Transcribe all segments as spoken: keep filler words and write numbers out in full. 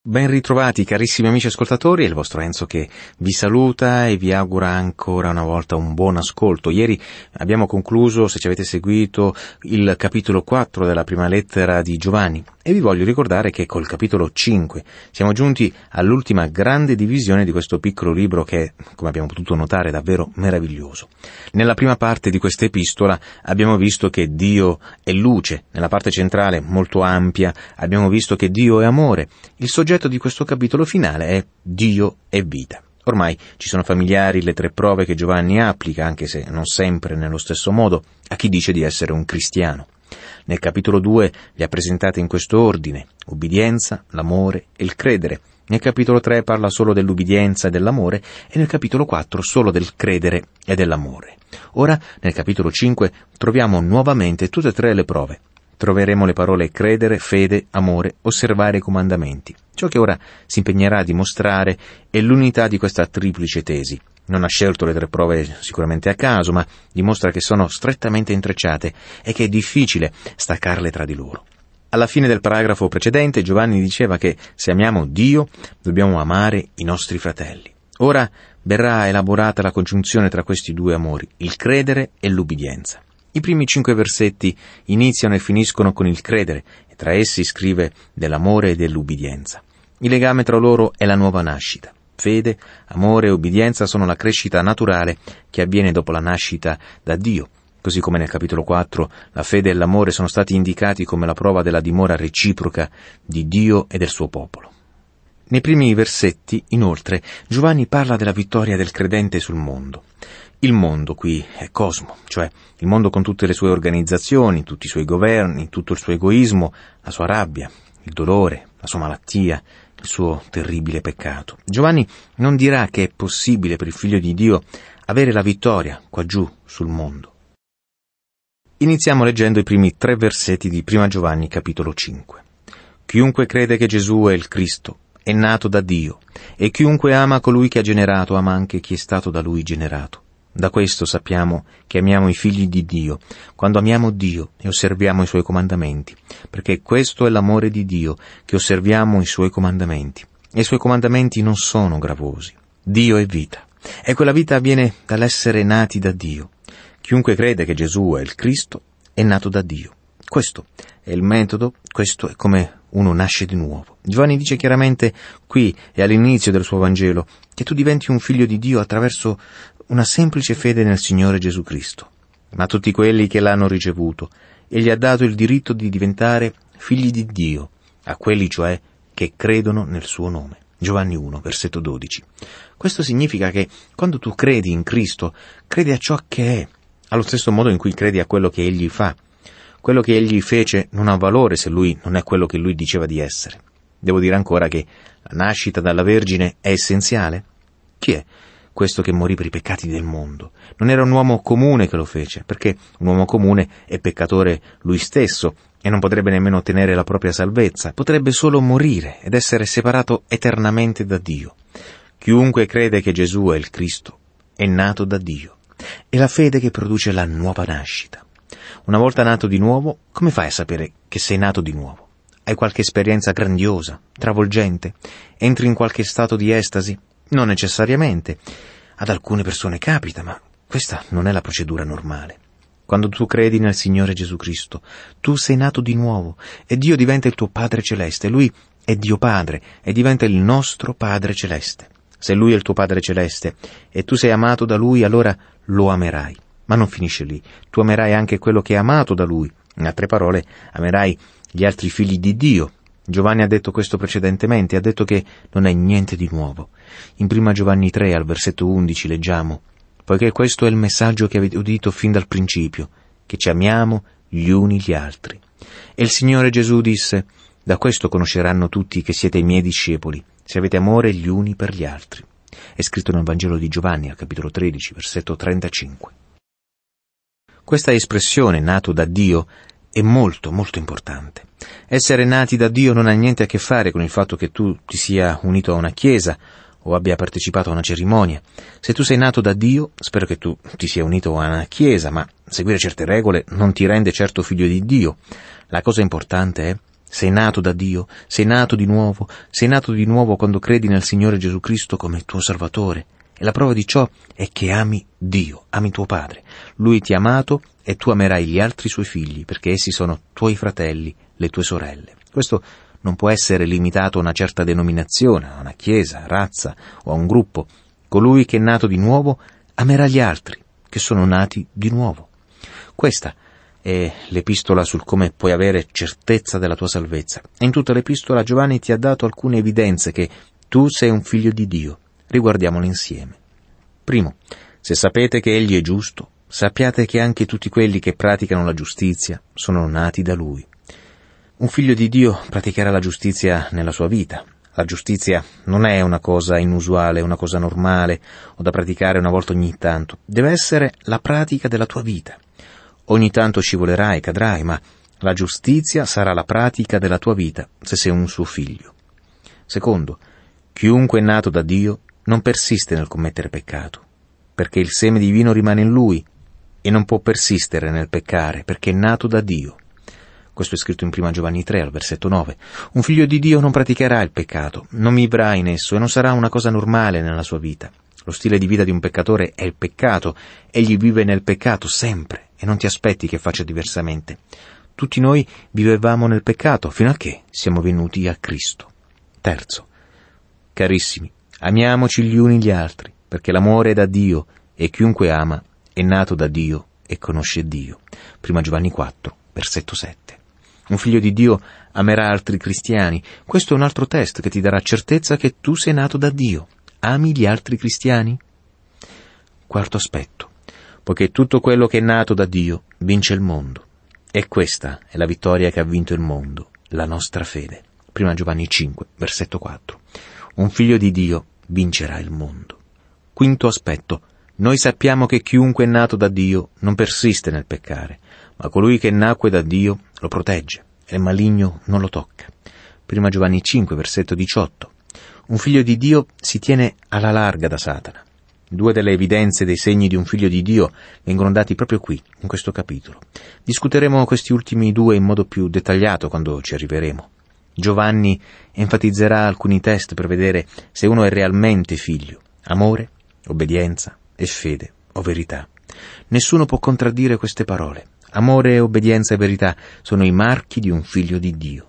Ben ritrovati carissimi amici ascoltatori, è il vostro Enzo che vi saluta e vi augura ancora una volta un buon ascolto. Ieri abbiamo concluso, se ci avete seguito, il capitolo quattro della prima lettera di Giovanni e vi voglio ricordare che col capitolo cinque siamo giunti all'ultima grande divisione di questo piccolo libro che è, come abbiamo potuto notare, davvero meraviglioso. Nella prima parte di questa epistola abbiamo visto che Dio è luce, nella parte centrale molto ampia abbiamo visto che Dio è amore. Il soggetto di questo capitolo finale è Dio è vita. Ormai ci sono familiari le tre prove che Giovanni applica, anche se non sempre nello stesso modo, a chi dice di essere un cristiano. Nel capitolo due le ha presentate in questo ordine: ubbidienza, l'amore e il credere. Nel capitolo tre parla solo dell'ubbidienza e dell'amore e nel capitolo quattro solo del credere e dell'amore. Ora, nel capitolo cinque, troviamo nuovamente tutte e tre le prove. Troveremo le parole credere, fede, amore, osservare i comandamenti. Ciò che ora si impegnerà a dimostrare è l'unità di questa triplice tesi. Non ha scelto le tre prove sicuramente a caso, ma dimostra che sono strettamente intrecciate e che è difficile staccarle tra di loro. Alla fine del paragrafo precedente Giovanni diceva che se amiamo Dio dobbiamo amare i nostri fratelli. Ora verrà elaborata la congiunzione tra questi due amori, il credere e l'ubbidienza. I primi cinque versetti iniziano e finiscono con il credere, e tra essi scrive dell'amore e dell'ubbidienza. Il legame tra loro è la nuova nascita. Fede, amore e ubbidienza sono la crescita naturale che avviene dopo la nascita da Dio. Così come nel capitolo quattro la fede e l'amore sono stati indicati come la prova della dimora reciproca di Dio e del suo popolo. Nei primi versetti, inoltre, Giovanni parla della vittoria del credente sul mondo. Il mondo qui è cosmo, cioè il mondo con tutte le sue organizzazioni, tutti i suoi governi, tutto il suo egoismo, la sua rabbia, il dolore, la sua malattia, il suo terribile peccato. Giovanni non dirà che è possibile per il Figlio di Dio avere la vittoria qua giù sul mondo. Iniziamo leggendo i primi tre versetti di prima Giovanni capitolo cinque. Chiunque crede che Gesù è il Cristo è nato da Dio, e chiunque ama colui che ha generato ama anche chi è stato da lui generato. Da questo sappiamo che amiamo i figli di Dio, quando amiamo Dio e osserviamo i Suoi comandamenti, perché questo è l'amore di Dio, che osserviamo i Suoi comandamenti. E i Suoi comandamenti non sono gravosi. Dio è vita, e quella vita avviene dall'essere nati da Dio. Chiunque crede che Gesù è il Cristo è nato da Dio. Questo è il metodo, questo è come uno nasce di nuovo. Giovanni dice chiaramente qui e all'inizio del suo Vangelo che tu diventi un figlio di Dio attraverso una semplice fede nel Signore Gesù Cristo. Ma tutti quelli che l'hanno ricevuto, Egli ha dato il diritto di diventare figli di Dio, a quelli cioè che credono nel suo nome. Giovanni uno, versetto dodici. Questo significa che quando tu credi in Cristo, credi a ciò che è, allo stesso modo in cui credi a quello che Egli fa. Quello che Egli fece non ha valore se Lui non è quello che Lui diceva di essere. Devo dire ancora che la nascita dalla Vergine è essenziale? Chi è questo che morì per i peccati del mondo? Non era un uomo comune che lo fece, perché un uomo comune è peccatore lui stesso e non potrebbe nemmeno ottenere la propria salvezza, potrebbe solo morire ed essere separato eternamente da Dio. Chiunque crede che Gesù è il Cristo è nato da Dio. È la fede che produce la nuova nascita. Una volta nato di nuovo, come fai a sapere che sei nato di nuovo? Hai qualche esperienza grandiosa, travolgente? Entri in qualche stato di estasi? Non necessariamente. Ad alcune persone capita, ma questa non è la procedura normale. Quando tu credi nel Signore Gesù Cristo, tu sei nato di nuovo e Dio diventa il tuo Padre Celeste. Lui è Dio Padre e diventa il nostro Padre Celeste. Se Lui è il tuo Padre Celeste e tu sei amato da Lui, allora lo amerai. Ma non finisce lì. Tu amerai anche quello che è amato da Lui. In altre parole, amerai gli altri figli di Dio. Giovanni ha detto questo precedentemente, ha detto che non è niente di nuovo. In prima Giovanni tre, al versetto undici, leggiamo: «Poiché questo è il messaggio che avete udito fin dal principio, che ci amiamo gli uni gli altri». E il Signore Gesù disse: «Da questo conosceranno tutti che siete i miei discepoli, se avete amore gli uni per gli altri». È scritto nel Vangelo di Giovanni, al capitolo tredici, versetto trentacinque. Questa espressione, nato da Dio, è molto, molto importante. Essere nati da Dio non ha niente a che fare con il fatto che tu ti sia unito a una chiesa o abbia partecipato a una cerimonia. Se tu sei nato da Dio, spero che tu ti sia unito a una chiesa, ma seguire certe regole non ti rende certo figlio di Dio. La cosa importante è Sei nato da Dio, sei nato di nuovo, sei nato di nuovo quando credi nel Signore Gesù Cristo come tuo Salvatore. E la prova di ciò è che ami Dio, ami tuo Padre. Lui ti ha amato e tu amerai gli altri suoi figli, perché essi sono tuoi fratelli, le tue sorelle. Questo non può essere limitato a una certa denominazione, a una chiesa, razza o a un gruppo. Colui che è nato di nuovo amerà gli altri, che sono nati di nuovo. Questa è l'epistola sul come puoi avere certezza della tua salvezza. E in tutta l'epistola Giovanni ti ha dato alcune evidenze che tu sei un figlio di Dio. Riguardiamole insieme. Primo, se sapete che Egli è giusto, sappiate che anche tutti quelli che praticano la giustizia sono nati da Lui. Un figlio di Dio praticherà la giustizia nella sua vita. La giustizia non è una cosa inusuale, una cosa normale o da praticare una volta ogni tanto. Deve essere la pratica della tua vita. Ogni tanto scivolerai, cadrai, ma la giustizia sarà la pratica della tua vita se sei un suo figlio. Secondo, chiunque è nato da Dio non persiste nel commettere peccato, perché il seme divino rimane in lui e non può persistere nel peccare, perché è nato da Dio. Questo è scritto in prima Giovanni tre, al versetto nove. Un figlio di Dio non praticherà il peccato, non vivrà in esso e non sarà una cosa normale nella sua vita. Lo stile di vita di un peccatore è il peccato, egli vive nel peccato sempre e non ti aspetti che faccia diversamente. Tutti noi vivevamo nel peccato fino a che siamo venuti a Cristo. Terzo, carissimi, amiamoci gli uni gli altri, perché l'amore è da Dio e chiunque ama è nato da Dio e conosce Dio. prima Giovanni quattro, versetto sette. Un figlio di Dio amerà altri cristiani. Questo è un altro test che ti darà certezza che tu sei nato da Dio. Ami gli altri cristiani? Quarto aspetto. Poiché tutto quello che è nato da Dio vince il mondo. E questa è la vittoria che ha vinto il mondo, la nostra fede. prima Giovanni cinque, versetto quattro. Un figlio di Dio vincerà il mondo. Quinto aspetto. Noi sappiamo che chiunque è nato da Dio non persiste nel peccare, ma colui che nacque da Dio lo protegge e il maligno non lo tocca. prima Giovanni cinque, versetto diciotto. Un figlio di Dio si tiene alla larga da Satana. Due delle evidenze dei segni di un figlio di Dio vengono dati proprio qui, in questo capitolo. Discuteremo questi ultimi due in modo più dettagliato quando ci arriveremo. Giovanni enfatizzerà alcuni test per vedere se uno è realmente figlio: amore, obbedienza e fede o verità. Nessuno può contraddire queste parole. Amore, obbedienza e verità sono i marchi di un figlio di Dio.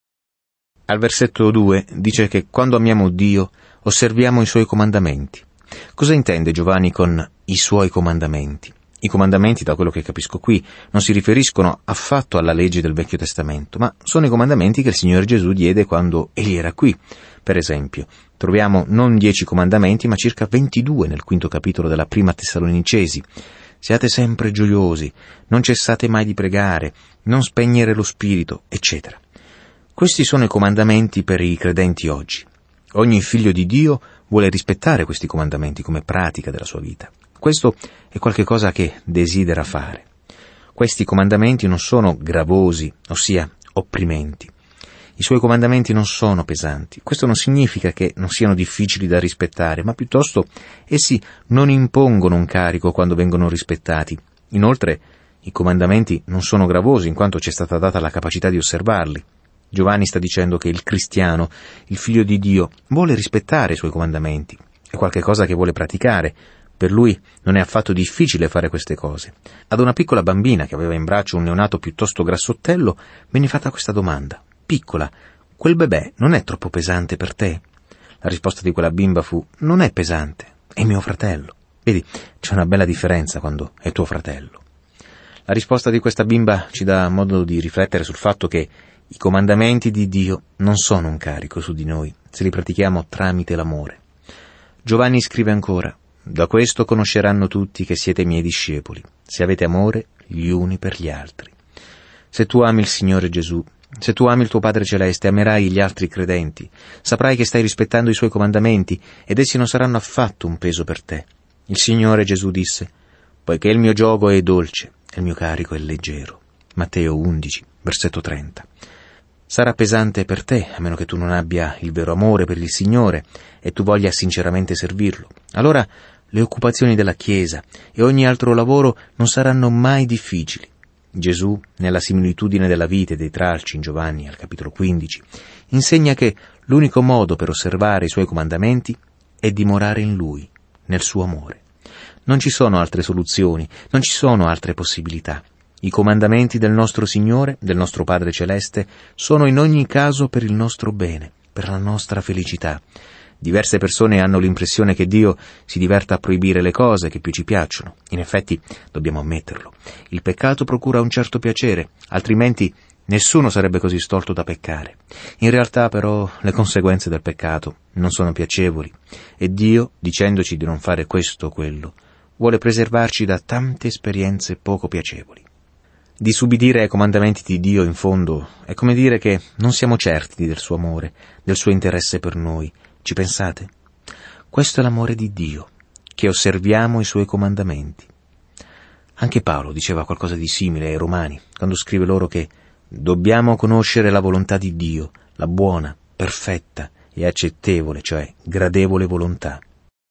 Al versetto due dice che quando amiamo Dio osserviamo i Suoi comandamenti. Cosa intende Giovanni con i Suoi comandamenti? I comandamenti, da quello che capisco qui, non si riferiscono affatto alla legge del Vecchio Testamento, ma sono i comandamenti che il Signore Gesù diede quando Egli era qui. Per esempio, troviamo non dieci comandamenti, ma circa ventidue nel quinto capitolo della prima Tessalonicesi. Siate sempre gioiosi, non cessate mai di pregare, non spegnere lo spirito, eccetera. Questi sono i comandamenti per i credenti oggi. Ogni figlio di Dio vuole rispettare questi comandamenti come pratica della sua vita. Questo è qualche cosa che desidera fare. Questi comandamenti non sono gravosi, ossia opprimenti. I Suoi comandamenti non sono pesanti. Questo non significa che non siano difficili da rispettare, ma piuttosto essi non impongono un carico quando vengono rispettati. Inoltre, i comandamenti non sono gravosi in quanto ci è stata data la capacità di osservarli. Giovanni sta dicendo che il cristiano, il figlio di Dio, vuole rispettare i Suoi comandamenti. È qualche cosa che vuole praticare. Per lui non è affatto difficile fare queste cose. Ad una piccola bambina che aveva in braccio un neonato piuttosto grassottello venne fatta questa domanda: piccola, quel bebè non è troppo pesante per te? La risposta di quella bimba fu: non è pesante, è mio fratello. Vedi, c'è una bella differenza quando è tuo fratello. La risposta di questa bimba ci dà modo di riflettere sul fatto che i comandamenti di Dio non sono un carico su di noi, se li pratichiamo tramite l'amore. Giovanni scrive ancora: da questo conosceranno tutti che siete miei discepoli, se avete amore gli uni per gli altri. Se tu ami il Signore Gesù, se tu ami il tuo Padre Celeste, amerai gli altri credenti, saprai che stai rispettando i Suoi comandamenti ed essi non saranno affatto un peso per te. Il Signore Gesù disse: poiché il mio giogo è dolce e il mio carico è leggero. Matteo undici, versetto trenta. Sarà pesante per te, a meno che tu non abbia il vero amore per il Signore e tu voglia sinceramente servirlo. Allora le occupazioni della Chiesa e ogni altro lavoro non saranno mai difficili. Gesù, nella similitudine della vite dei tralci in Giovanni al capitolo quindici, insegna che l'unico modo per osservare i suoi comandamenti è dimorare in Lui, nel suo amore. Non ci sono altre soluzioni, non ci sono altre possibilità. I comandamenti del nostro Signore, del nostro Padre Celeste, sono in ogni caso per il nostro bene, per la nostra felicità. Diverse persone hanno l'impressione che Dio si diverta a proibire le cose che più ci piacciono. In effetti, dobbiamo ammetterlo, il peccato procura un certo piacere, altrimenti nessuno sarebbe così stolto da peccare. In realtà, però, le conseguenze del peccato non sono piacevoli, e Dio, dicendoci di non fare questo o quello, vuole preservarci da tante esperienze poco piacevoli. Disubbidire ai comandamenti di Dio, in fondo, è come dire che non siamo certi del suo amore, del suo interesse per noi. Ci pensate? Questo è l'amore di Dio, che osserviamo i suoi comandamenti. Anche Paolo diceva qualcosa di simile ai Romani, quando scrive loro che dobbiamo conoscere la volontà di Dio, la buona, perfetta e accettevole, cioè gradevole volontà.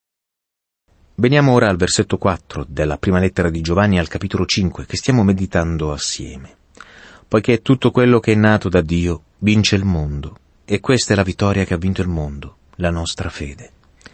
Veniamo ora al versetto quattro della prima lettera di Giovanni al capitolo cinque, che stiamo meditando assieme. Poiché tutto quello che è nato da Dio vince il mondo, e questa è la vittoria che ha vinto il mondo, la nostra fede.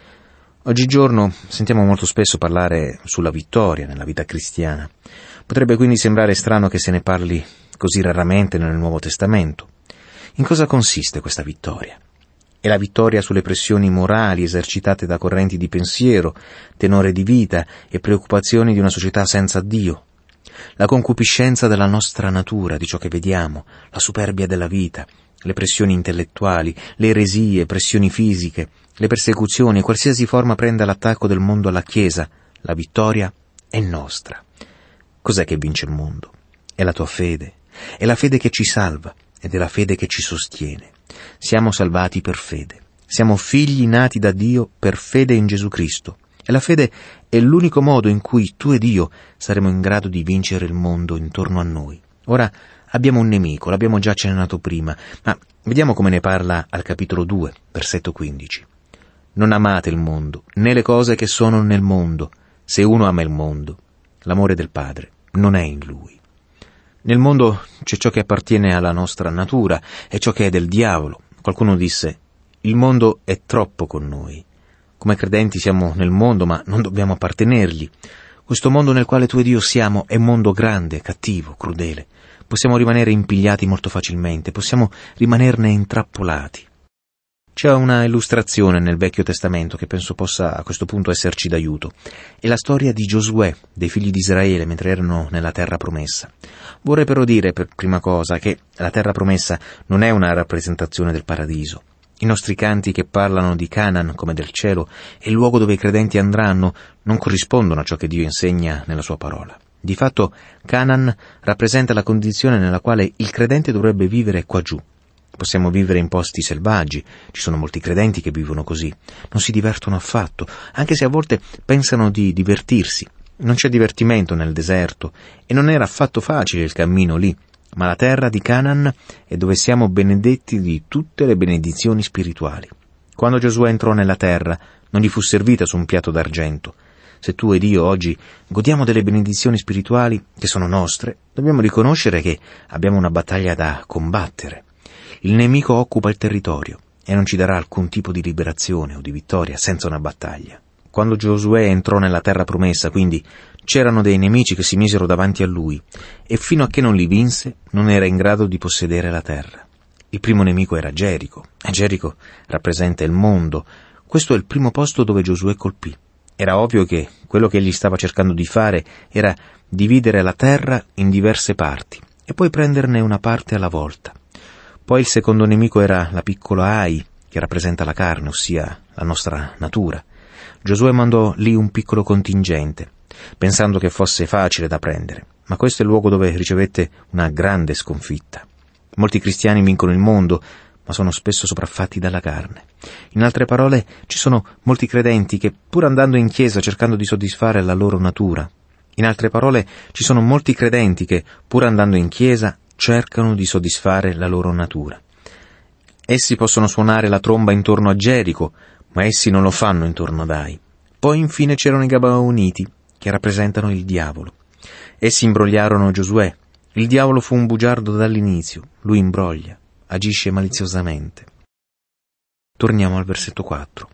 Oggigiorno sentiamo molto spesso parlare sulla vittoria nella vita cristiana. Potrebbe quindi sembrare strano che se ne parli così raramente nel Nuovo Testamento. In cosa consiste questa vittoria? È la vittoria sulle pressioni morali esercitate da correnti di pensiero, tenore di vita e preoccupazioni di una società senza Dio. La concupiscenza della nostra natura, di ciò che vediamo, la superbia della vita, le pressioni intellettuali, le eresie, pressioni fisiche, le persecuzioni, qualsiasi forma prenda l'attacco del mondo alla Chiesa, la vittoria è nostra. Cos'è che vince il mondo? È la tua fede, è la fede che ci salva ed è la fede che ci sostiene. Siamo salvati per fede, siamo figli nati da Dio per fede in Gesù Cristo, e la fede è l'unico modo in cui tu ed io saremo in grado di vincere il mondo intorno a noi. Ora, abbiamo un nemico, l'abbiamo già accennato prima, ma vediamo come ne parla al capitolo due, versetto quindici. Non amate il mondo, né le cose che sono nel mondo. Se uno ama il mondo, l'amore del Padre non è in lui. Nel mondo c'è ciò che appartiene alla nostra natura e ciò che è del diavolo. Qualcuno disse, il mondo è troppo con noi. Come credenti siamo nel mondo, ma non dobbiamo appartenergli. Questo mondo nel quale tu ed io siamo è un mondo grande, cattivo, crudele. Possiamo rimanere impigliati molto facilmente, possiamo rimanerne intrappolati. C'è una illustrazione nel Vecchio Testamento che penso possa a questo punto esserci d'aiuto. È la storia di Giosuè, dei figli di Israele, mentre erano nella terra promessa. Vorrei però dire, per prima cosa, che la terra promessa non è una rappresentazione del paradiso. I nostri canti che parlano di Canaan come del cielo e il luogo dove i credenti andranno non corrispondono a ciò che Dio insegna nella sua parola. Di fatto, Canaan rappresenta la condizione nella quale il credente dovrebbe vivere qua giù. Possiamo vivere in posti selvaggi, ci sono molti credenti che vivono così, non si divertono affatto, anche se a volte pensano di divertirsi. Non c'è divertimento nel deserto e non era affatto facile il cammino lì, ma la terra di Canaan è dove siamo benedetti di tutte le benedizioni spirituali. Quando Giosuè entrò nella terra, non gli fu servita su un piatto d'argento. Se tu ed io oggi godiamo delle benedizioni spirituali che sono nostre, dobbiamo riconoscere che abbiamo una battaglia da combattere. Il nemico occupa il territorio e non ci darà alcun tipo di liberazione o di vittoria senza una battaglia. Quando Giosuè entrò nella terra promessa, quindi, c'erano dei nemici che si misero davanti a lui e fino a che non li vinse non era in grado di possedere la terra. Il primo nemico era Gerico, e Gerico rappresenta il mondo. Questo è il primo posto dove Giosuè colpì. Era ovvio che quello che egli stava cercando di fare era dividere la terra in diverse parti e poi prenderne una parte alla volta. Poi il secondo nemico era la piccola Ai, che rappresenta la carne, ossia la nostra natura. Giosuè mandò lì un piccolo contingente, pensando che fosse facile da prendere, ma questo è il luogo dove ricevette una grande sconfitta. Molti cristiani vincono il mondo, ma sono spesso sopraffatti dalla carne. In altre parole, ci sono molti credenti che, pur andando in chiesa cercando di soddisfare la loro natura, in altre parole, ci sono molti credenti che, pur andando in chiesa, cercano di soddisfare la loro natura. Essi possono suonare la tromba intorno a Gerico, ma essi non lo fanno intorno ad Ai. Poi infine c'erano i Gabaoniti, che rappresentano il diavolo. Essi imbrogliarono Giosuè, Il diavolo fu un bugiardo dall'inizio, lui imbroglia, agisce maliziosamente. Torniamo al versetto quattro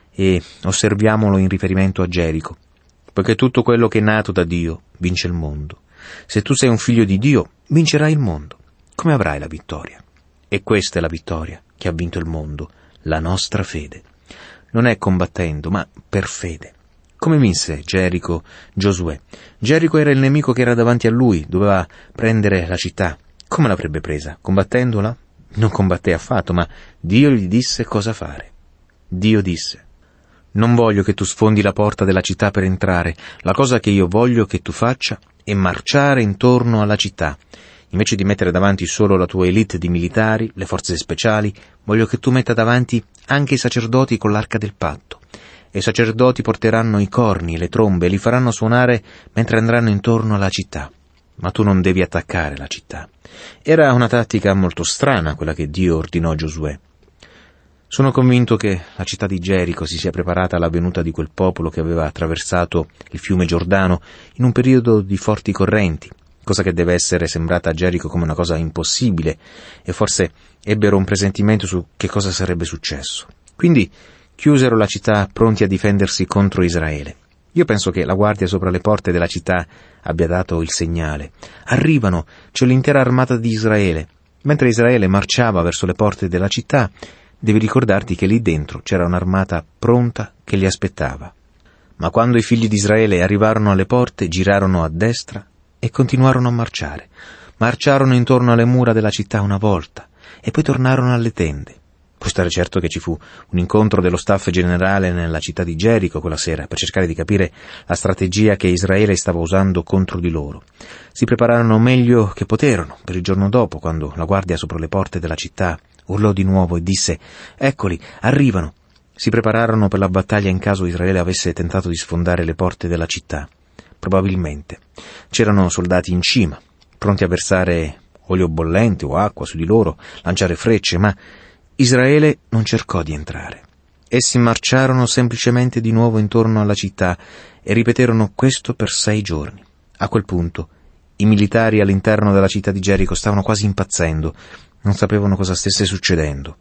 e osserviamolo in riferimento a Gerico. Poiché tutto quello che è nato da Dio vince il mondo. Se tu sei un figlio di Dio, vincerai il mondo. Come avrai la vittoria? E questa è la vittoria che ha vinto il mondo, la nostra fede. Non è combattendo, ma per fede. Come vinse Gerico Giosuè? Gerico era il nemico che era davanti a lui, doveva prendere la città. Come l'avrebbe presa? Combattendola? Non combatté affatto, ma Dio gli disse cosa fare. Dio disse: non voglio che tu sfondi la porta della città per entrare, la cosa che io voglio che tu faccia è marciare intorno alla città. Invece di mettere davanti solo la tua elite di militari, le forze speciali, voglio che tu metta davanti anche i sacerdoti con l'arca del patto. E i sacerdoti porteranno i corni, le trombe, e li faranno suonare mentre andranno intorno alla città. Ma tu non devi attaccare la città. Era una tattica molto strana quella che Dio ordinò a Giosuè. Sono convinto che la città di Gerico si sia preparata alla venuta di quel popolo che aveva attraversato il fiume Giordano in un periodo di forti correnti, cosa che deve essere sembrata a Gerico come una cosa impossibile, e forse ebbero un presentimento su che cosa sarebbe successo. Quindi chiusero la città pronti a difendersi contro Israele. Io penso che la guardia sopra le porte della città abbia dato il segnale. Arrivano, c'è l'intera armata di Israele. Mentre Israele marciava verso le porte della città, devi ricordarti che lì dentro c'era un'armata pronta che li aspettava. Ma quando i figli di Israele arrivarono alle porte, girarono a destra e continuarono a marciare. Marciarono intorno alle mura della città una volta e poi tornarono alle tende. Puoi stare certo che ci fu un incontro dello staff generale nella città di Gerico quella sera per cercare di capire la strategia che Israele stava usando contro di loro. Si prepararono meglio che poterono per il giorno dopo, quando la guardia sopra le porte della città urlò di nuovo e disse: «Eccoli, arrivano!» Si prepararono per la battaglia in caso Israele avesse tentato di sfondare le porte della città. Probabilmente c'erano soldati in cima, pronti a versare olio bollente o acqua su di loro, lanciare frecce, ma Israele non cercò di entrare. Essi marciarono semplicemente di nuovo intorno alla città e ripeterono questo per sei giorni. A quel punto i militari all'interno della città di Gerico stavano quasi impazzendo, non sapevano cosa stesse succedendo.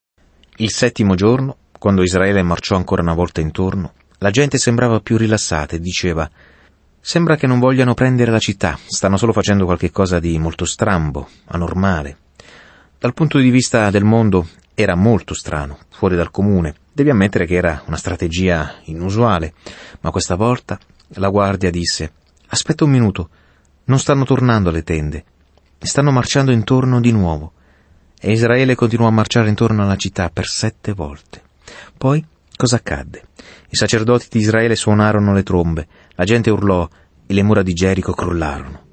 Il settimo giorno, quando Israele marciò ancora una volta intorno, la gente sembrava più rilassata e diceva: «Sembra che non vogliano prendere la città, stanno solo facendo qualche cosa di molto strambo, anormale». Dal punto di vista del mondo era molto strano, fuori dal comune. Devi ammettere che era una strategia inusuale, ma questa volta la guardia disse: «Aspetta un minuto, non stanno tornando alle tende, stanno marciando intorno di nuovo». E Israele continuò a marciare intorno alla città per sette volte. Poi cosa accadde? I sacerdoti di Israele suonarono le trombe, la gente urlò e le mura di Gerico crollarono.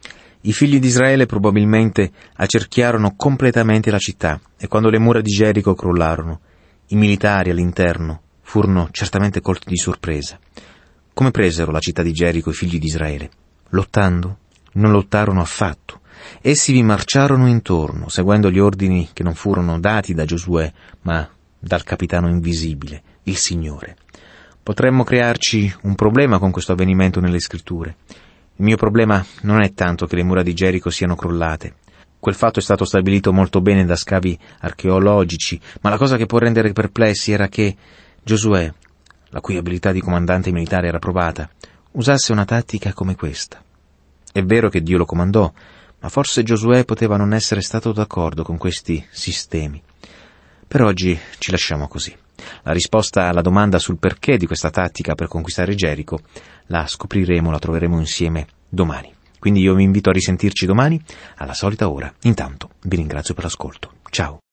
I figli di Israele probabilmente accerchiarono completamente la città e quando le mura di Gerico crollarono, i militari all'interno furono certamente colti di sorpresa. Come presero la città di Gerico i figli di Israele? Lottando? Non lottarono affatto. Essi vi marciarono intorno, seguendo gli ordini che non furono dati da Giosuè, ma dal capitano invisibile, il Signore. Potremmo crearci un problema con questo avvenimento nelle scritture. Il mio problema non è tanto che le mura di Gerico siano crollate. Quel fatto è stato stabilito molto bene da scavi archeologici, ma la cosa che può rendere perplessi era che Giosuè, la cui abilità di comandante militare era provata, usasse una tattica come questa. È vero che Dio lo comandò, ma forse Giosuè poteva non essere stato d'accordo con questi sistemi. Per oggi ci lasciamo così. La risposta alla domanda sul perché di questa tattica per conquistare Gerico la scopriremo, la troveremo insieme domani. Quindi io vi invito a risentirci domani alla solita ora. Intanto vi ringrazio per l'ascolto. Ciao.